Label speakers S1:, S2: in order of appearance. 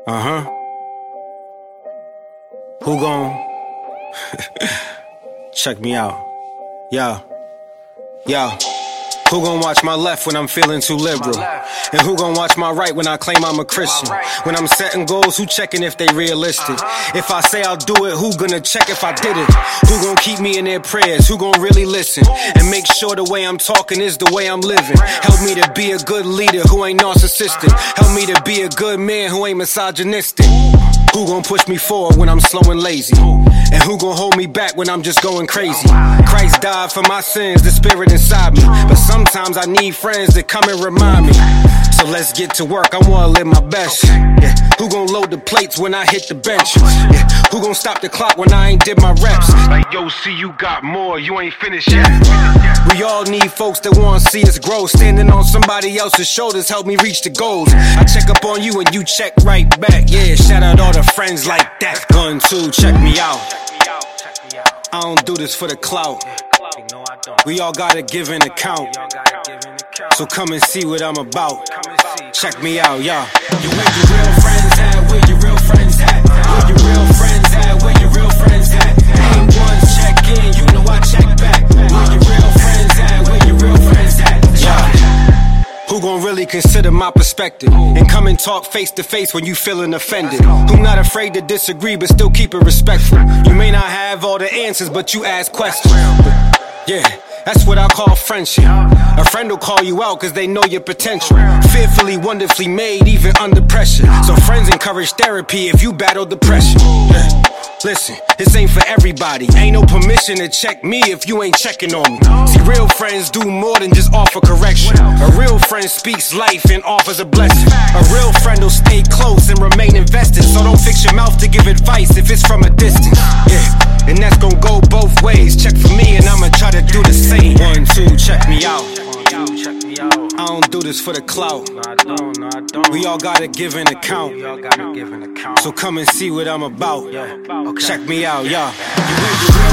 S1: Who gon' check me out? Yo. Who gon' watch my left when I'm feeling too liberal? And who gon' watch my right when I claim I'm a Christian? When I'm setting goals, who checking if they realistic? If I say I'll do it, who gonna check if I did it? Who gon' keep me in their prayers? Who gon' really listen? And make sure the way I'm talking is the way I'm living. Help me to be a good leader who ain't narcissistic. Help me to be a good man who ain't misogynistic. Who gon' push me forward when I'm slow and lazy? And who gon' hold me back when I'm just going crazy? Christ died for my sins, the spirit inside me. But sometimes I need friends that come and remind me. So let's get to work, I wanna live my best. Yeah. Who gon' load the plates when I hit the bench? Yeah. Who gon' stop the clock when I ain't did my reps?
S2: Like, yo, see, you got more, you ain't finished yet.
S1: We all need folks that wanna see us grow. Standing on somebody else's shoulders help me reach the goals. I check up on you and you check right back. Yeah, shout out all the friends like that. 1, 2, check me out. I don't do this for the clout. We all gotta give an account. So come and see what I'm about. Check me out, y'all.
S3: You where your real friends at? Where your real friends at? Where your real friends at? Where your real friends at? Ain't one check in, you know I check back. Where your real friends at? Where your real friends at?
S1: Yeah. Who gon' really consider my perspective and come and talk face to face when you feeling offended? Who not afraid to disagree but still keep it respectful? You may not have all the answers but you ask questions. Yeah, that's what I call friendship. A friend will call you out cause they know your potential. Fearfully, wonderfully made even under pressure. So friends encourage therapy if you battle depression. Yeah. Listen, this ain't for everybody. Ain't no permission to check me if you ain't checking on me. See, real friends do more than just offer correction. A real friend speaks life and offers a blessing. A real friend will stay close and remain invested. So don't fix your mouth to give advice if it's from a distance. Yeah, and that's gonna go both ways. Check for me and I'ma try to do the same. 1, 2, check me out. I don't do this for the clout. We all gotta give an account. So come and see what I'm about. Check me out, y'all.